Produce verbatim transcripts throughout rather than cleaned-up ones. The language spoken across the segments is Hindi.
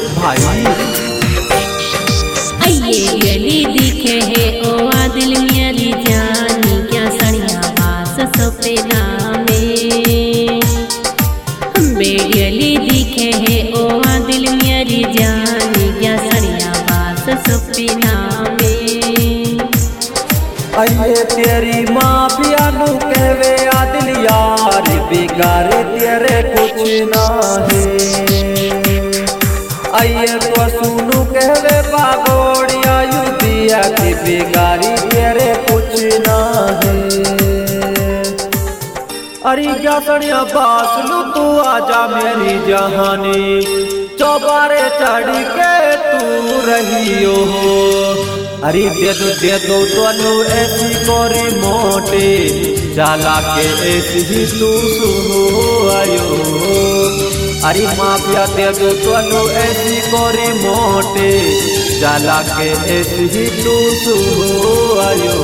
भाई। आइए गली दिखे है ओ दिल मेरी जानी क्या सड़िया बास सपना में। बेगली दिखे है ओ दिल मेरी जानी क्या सड़िया बास सपना में। आइए तेरी माँ पियानु कहवे आदिल यार बिगाड़े तेरे कुछ ना है। आइए तो सुनू कहवे बागोड़िया युदिया की बिगाड़ी तेरे कुछ ना है। अरे क्या सड़िया बासलू तू आजा मेरी जहानी चौबारे चढ़ के तू रही हो। अरे दे दो दे दो तोनू ऐसी कोरी मोटे जाला के ऐसी ही तू सुनो आयो। अरे माफिया दे दो तोनू ऐसी कोरी मोटे जाला के ऐसी ही तू सुनो आयो।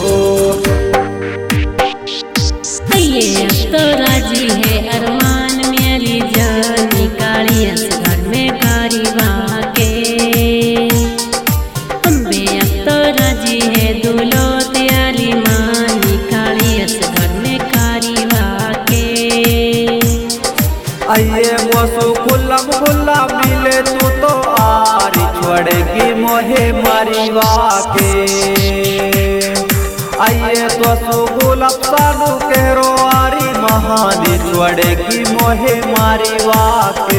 ये तो राजी है अरमान मेरी जानी काली घर में कारीवा के। दूलो त्यारी मानी काली घर में कारीवा के। आइए मोसो खुल्लम खुल्ला मिले तू तो आरी छोड़ेगी मोहे मारीवा के। आइए तो सो गुलाब सानू केरो आरी महानी छोड़ेगी मोहे मारीवा के।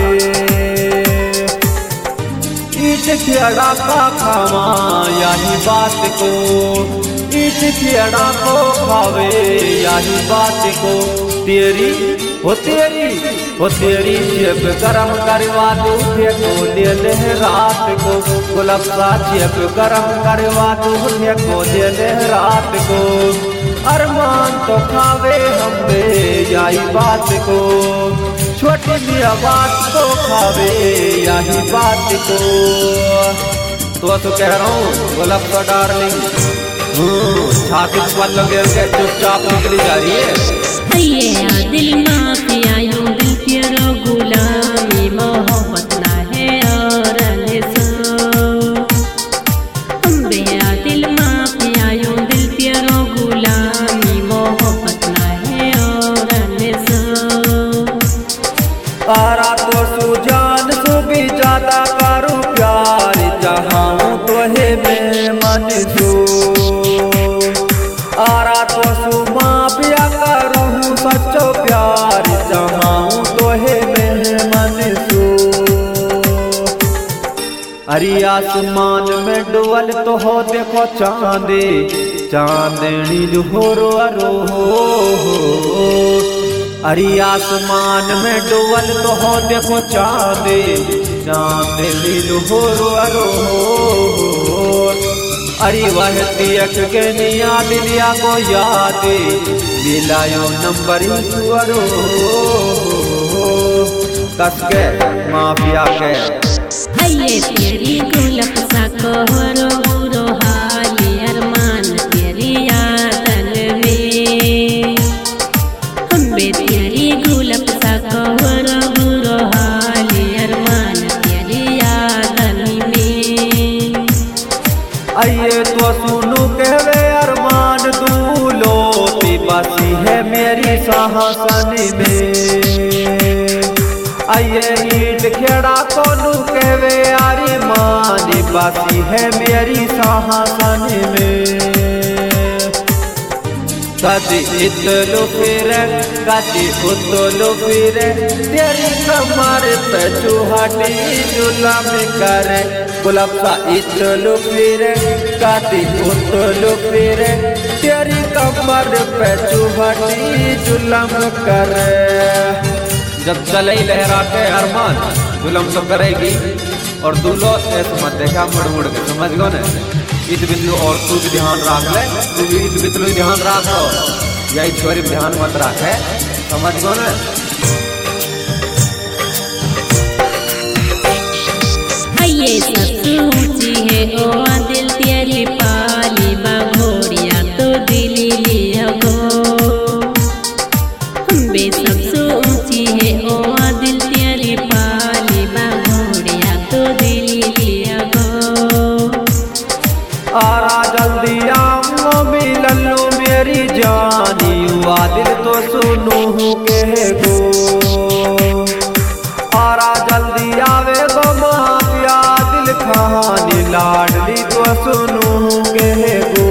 खेड़ा का खावा यही बात को इस खेड़ा को खावे यही बात को। तेरी हो तेरी हो तेरी जेब गरम करवा दू को ले ले रात को। गुलाब सा जेब गरम करवा दू को ले ले रात को। अरमान तो खावे हमने यही बात को। छोटी मिया बात को खावे यही बात को। तो तो कह रहा हूँ गुलाब का डार्लिंग छाती पर लगे के चुपचाप निकली जा रही है। ये दिल माफिया यूं दिल तेरो गुलामी मोहब्बत ना है और बेया दिल माफिया यूं दिल तेरो गुलामी मोहब्बत ना है और आरा तो सुजान सुबी ज्यादा करूँ प्यार जहाँ तो है मैं मन सो। आरा तो सुमा पिया करूँ सच्चो प्यार जहाँ तो है मैं मन सो। अरे आसमान में डुअल तो हो देखो चांदे चांदनी जोरो अरो हो। अरे आसमान में डुअल तो हो देखो चांदे चांद लीलो हो रो अरो हो। अरे वह तियक के निया दिलिया को याद मिलायो नंबर सुअरो कस के माफिया के। आइए तेरी गुलाब सा कोहरो बुरो हाली अरमान तेरी यादन में। तेरी गुलाब सा कोहरो बुरो हाली अरमान तेरी यादन में। आइए तो सुनू कहवे अरमान दूलो बसी है मेरी शासन में। आइए ईट खेड़ा कोनू कहवे आरी मानी बसी है मेरी शासन में। कदी इतलो फिर कदी उतलो फिर तेरी कमर पे चूहाटी जुलम करे। गुलाब सा इतलो फिर कदी उतलो फिर तेरी कमर पे चूहाटी जुलम करे। जब चले लहरा के अरमान जुलम तो करेगी और दूल्हो ऐसा मत देखा मुड़ मुड़ के समझ गो न। ईद बितलू और तू भी ध्यान रख ले। तू भी ईद बितलू ध्यान रख लो यही छोरी ध्यान मत रखे समझ गो न। ये सबसे ऊंची है ओ दिल तेरी पाली बाघोड़िया तो दिली लिया गो। बे सबसे ऊंची है ओ दिल तेरी पाली बाघोड़िया तो आदिल तो सुनू के गो आरा जल्दी आवे गो माफिया दिल कहानी लाडली तो सुनू के गो।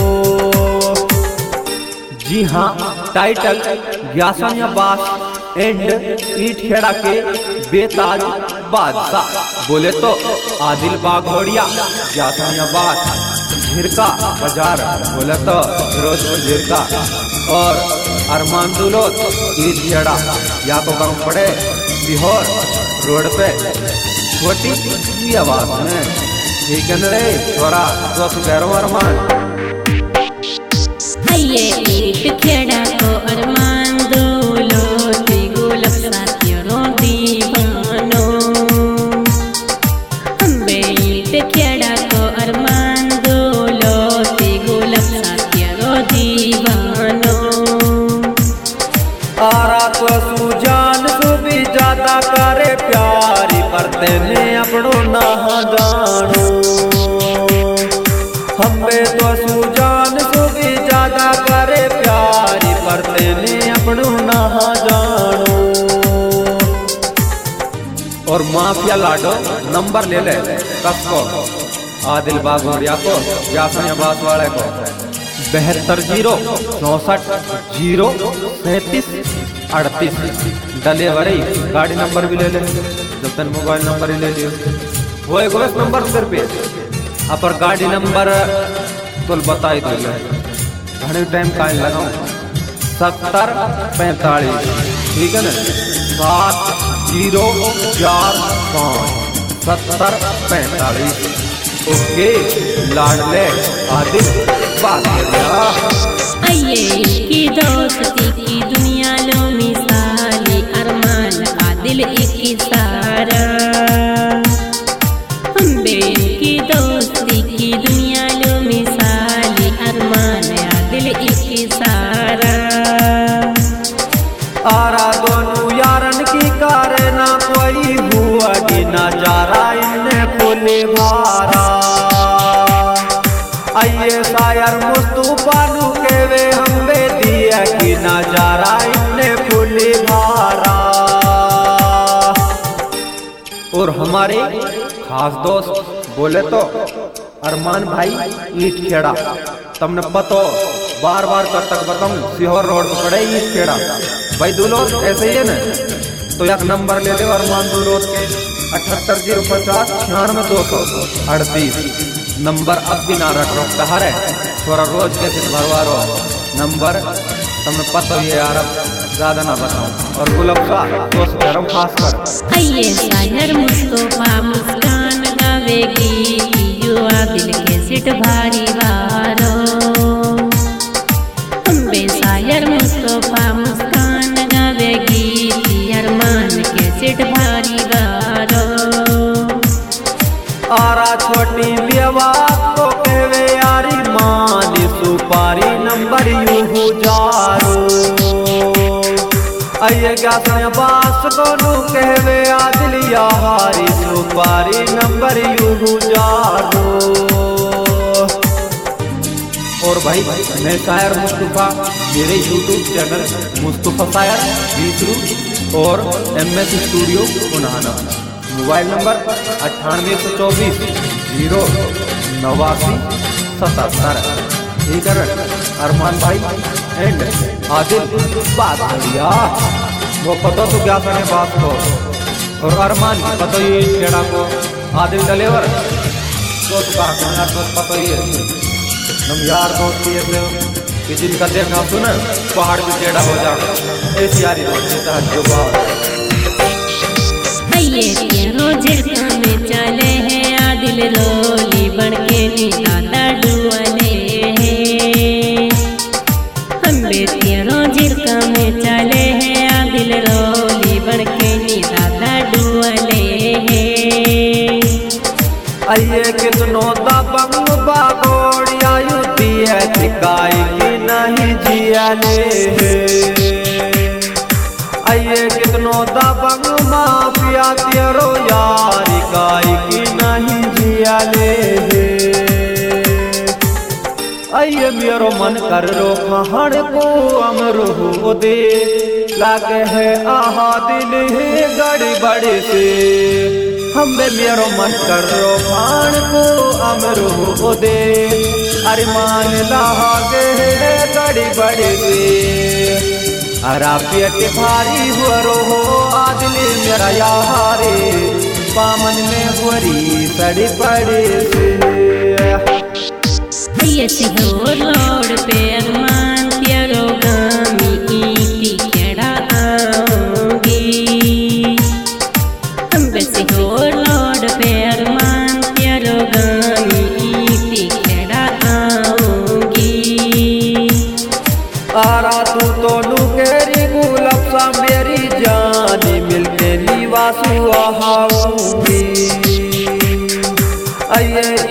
जी हाँ, टाइटल ज्ञासन अब्बास एंड ईट खेड़ा के बेताज बादशाह बोले तो आदिल बाघोड़िया, ज्ञासन अब्बास झिरका बाजार बोले तो फिरोजपुर झिरका, और अरमान दुलोत ईट खेड़ा या तो गाँव पड़े सीहोर रोड पे छोटी सी आवाज में। ठीक है रे छोरा, तो सुधरो अरमान। आइए ईट खेड़ा को अरमान दुलोत गुलाब साथियों दीवानो, हम्बे ईट खेड़ा को अरमान दुलोत गुलाब साथियों दीवानो। आरा तो सुजान तू भी ज्यादा करे प्यारी पर तेने अपनो ना जानो, हम्बे तो सुजान तू भी ज्यादा करे प्यारी पर तेने अपनो ना जानो। और माफिया लाडो नंबर ले ले कसको आदिल बाघोड़िया को या अब्बास वाले को बहत्तर जीरो चौसठ जीरो सैंतीस अड़तीस डिलीवरी गाड़ी नंबर भी ले ले, जब तक मोबाइल नंबर ही ले लियो वो एक नंबर सिर पे अपर गाड़ी नंबर तो बताई दो घने टाइम का लगाऊं सत्तर पैंतालीस। ठीक है ना, सात जीरो चार पाँच सत्तर पैंतालीस। ओके लाडले आदिल बाघोड़िया। आइए की दोस्ती की दुनिया लो मिसाली, अरमान आदिल एक सारा, हम्बे की दोस्ती की दुनिया लो मिसाली, अरमान आदिल एक सारा। आरा दोनों यारन की कारे ना कोई हुआ कि नजारा इन्हें खुले भारा। आइए शायर मुस्तफा नु के वे हम्बे दिया कि नजारा इन्हें खुले भारा। और हमारे खास दोस्त बोले तो अरमान भाई ईट खेड़ा, तुमने पतो बार बार कर तक बताऊं सीहोर रोड पर पड़े ईट खेड़ा भाई दुलोत ऐसे ही है ना, तो एक नंबर ले ले अरमान दुलोत के अठहत्तर जीरो पचास छियानवे दो सौ अड़तीस नंबर अब भी ना रख रो कहा है थोड़ा रोज कैसे भरवा रो नंबर तुमने पता ही यार, अब ज्यादा ना बताऊं। और गुलाब शाह दोस्त गरम खास कर। आइए शायर मुस्तफा मुस्कान गावेगी युवा दिल के सिट भारी वारो, हम्बे शायर मुस्तफा मुस्कान गावेगी अरमान के सिट भारी वारो। आरा छोटी बेवा को कहवे यारी मानी सुपारी नंबर यूं जारो। आइए ज्ञासन अब्बास को नू कहवे आदिल यारी सुपारी नंबर यूं जारो। और भाई मैं शायर मुस्तफा, मेरे यूट्यूब चैनल मुस्तफा शायर बीसरू और एम एस स्टूडियो उन्हाना, मोबाइल नंबर अट्ठानवे सौ चौबीस जीरो नवासी सतहत्तर। ठीक है अरमान भाई एंड आदिल बाघोड़िया, वो पता तो क्या करने बात को, और अरमान की पता ही खेड़ा को आदिल डलेवर तो पता ही है हम यार दोस्त कि जिनका देखा सुना पहाड़ भी टेढ़ा हो जाए ऐसी यारी जो बात। आइए तेरो झिरका में चले हैं आदिल रोली बन के दादा डुअले हैं, हम्बे तेरो झिरका में चले हैं आदिल रोली बन के दादा डुअले हैं। आइए कितनो दबंग बाघोड़िया युद्धि है चिकाई की नहीं जियाले। आइए कितनो दबंग माफिया तेरो यारी काई की नहीं जियाले। आइए मेरो मन कर रो खाण को अमरो हो दे लागे है आहा दिल है गड़ी बड़े से हमें मेरो मन कर रो खाण को अमरो हो दे अरमान लागे है गड़ी बड़े से अरा पेट भारी हुआ रो हो आदिल मेरा यारे पामन में हुरी सड़ी पड़े से यति हो रोड पे अरमान तेरो गामी ईटी केड़ा आऊंगी हम वैसे हो रोड पे अरमान तेरो गामी ईटी केड़ा आऊंगी आरा तू तो लुकेरी गुलाब सा मेरी जानी मिलके निवासु आऊंगी आइए